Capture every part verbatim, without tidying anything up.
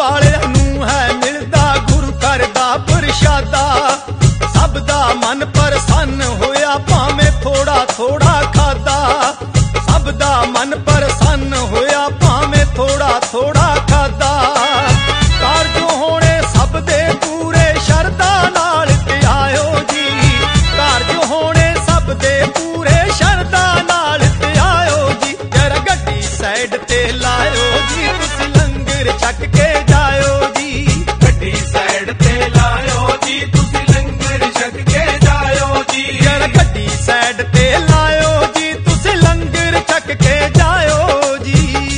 वालियां नूं है मिलदा गुरु घर दा प्रशादा। सब दा मन प्रसन्न होया भावें थोड़ा थोड़ा खादा। सब दा मन प्रसन्न होया भावें थोड़ा थोड़ा खादा। कारज होने सब दे पूरे शरदा नाल ते आयो जी। कारज होने सब दे पूरे शरदा नाल ते आयो जी। जरा गड्डी साइड ते लायो जी तुसी लंगर छक के जायो जी। गड्डी साइड ते लायो जी तुसी लंगर छक के जायो जी। जरा गड्डी साइड ते लायो जी तुसी लंगर छक के जायो जी।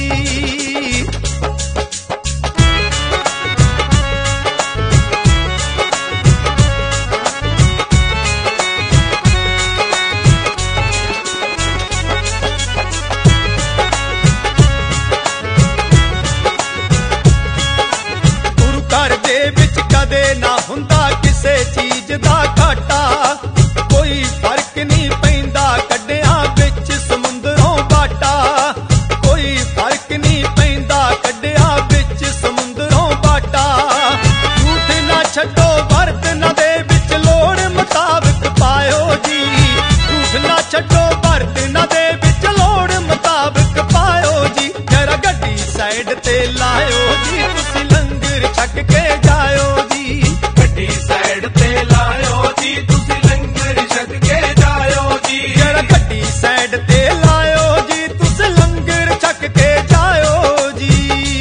गुरु घर दे विच कदे ना हुंदा किसे चीज दा घाटा। कोई फर्क नहीं पैंदा कड्डिया विच समुंदरों बाटा। कोई फर्क नहीं पैंदा कड्डिया विच समुंदरों बाटा। झूठ ना छड्डो बरतन दे विच लोड़ मुताबिक पायो जी। झूठ ना छड्डो बरतन दे विच लोड़ मुताबिक पायो जी। जरा गड्डी साइड ते लायो जी तुसी लंगर छक के जायो जी। गड्डी साइड ते लायो जी तुसी लंगर छक के जायो जी। जरा गड्डी साइड ते लायो जी तुसी लंगर छक के जायो जी।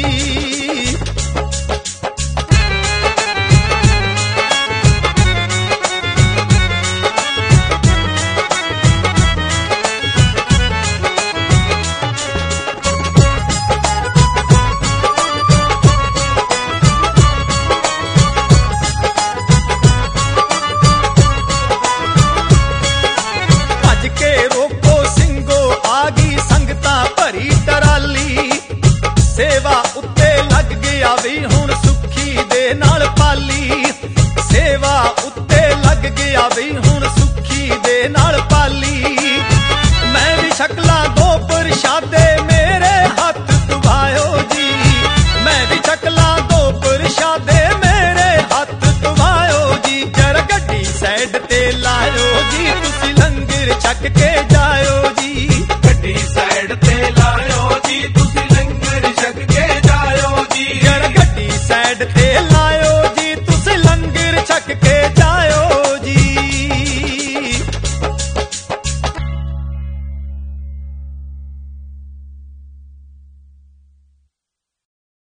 भज के रोको ਸਿੰਘੋ आ गई संगतां भरी टराली। सेवा उत्ते लग गया भी हुण सुखी दे नाल पाली। सेवा उत्ते लग गया भी हुण सुखी दे नाल पाली। मैं भी शक्लां दो प्रशादे मेरे हथ तुवायो जी। मैं भी शक्लां दो प्रशादे मेरे हथ तुवायो जी। जरा गड्डी साइड ते लायो जी तुसी लंगर छक के जायो जी। गड्डी साइड ते लायो जी तुसी लंगर छक के जायो जी। जरा गड्डी साइड ते लायो जी तुसी लंगर छक के